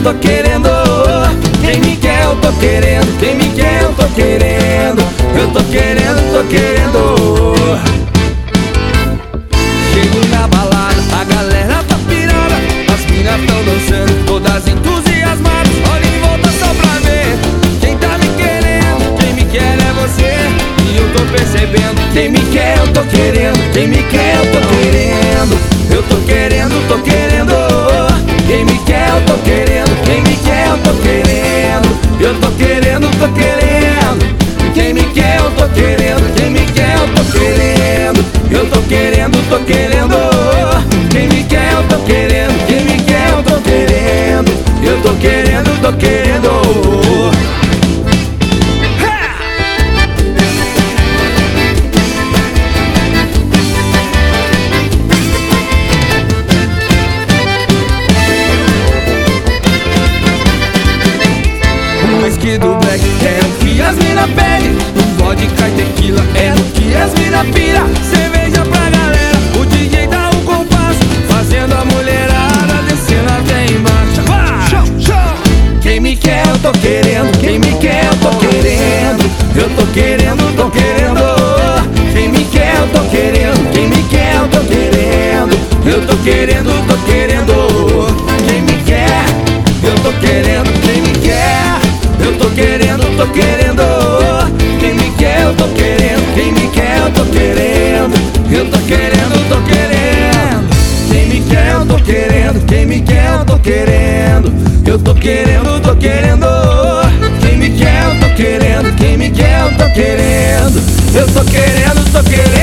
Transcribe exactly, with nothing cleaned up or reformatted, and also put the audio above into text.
tô querendo. Quem me quer eu tô querendo, quem me quer eu tô querendo. Eu tô querendo, tô querendo. Chego na balada, a galera tá pirada, as minas tão dançando, todas entusiasmadas. Olha em volta só pra ver quem tá me querendo. Quem me quer é você, e eu tô percebendo. Quem me quer eu tô querendo, quem me quer eu tô querendo. Eu tô querendo, tô querendo. Quem me quer eu tô querendo, quem me quer eu tô querendo. Eu tô querendo, tô querendo. Quem me quer eu tô querendo, quem me quer eu tô querendo. Eu tô querendo, tô querendo. Quem me quer eu tô querendo, quem me quer eu tô querendo. Eu tô querendo, tô querendo. O whisky do black é o que as mina pedem. O vodka e tequila é o que as mina pira. Cerveja pra galera, o D J dá o compasso, fazendo a mulherada descendo até embaixo. Vai! Show, show! Quem me quer eu tô querendo, quem me quer eu tô querendo. Eu tô querendo, tô querendo. Quem me quer eu tô querendo, quem me quer eu tô querendo. Eu tô querendo, tô querendo. Quem me quer, eu tô querendo, quem me quer. Eu tô querendo, tô querendo. Quem me quer eu tô querendo, quem me quer eu tô querendo. Eu tô querendo, tô querendo. Quem me quer eu tô querendo, quem me quer eu tô querendo. Eu tô querendo, tô querendo. Quem me quer eu tô querendo, quem me quer eu tô querendo. Eu tô querendo, tô querendo.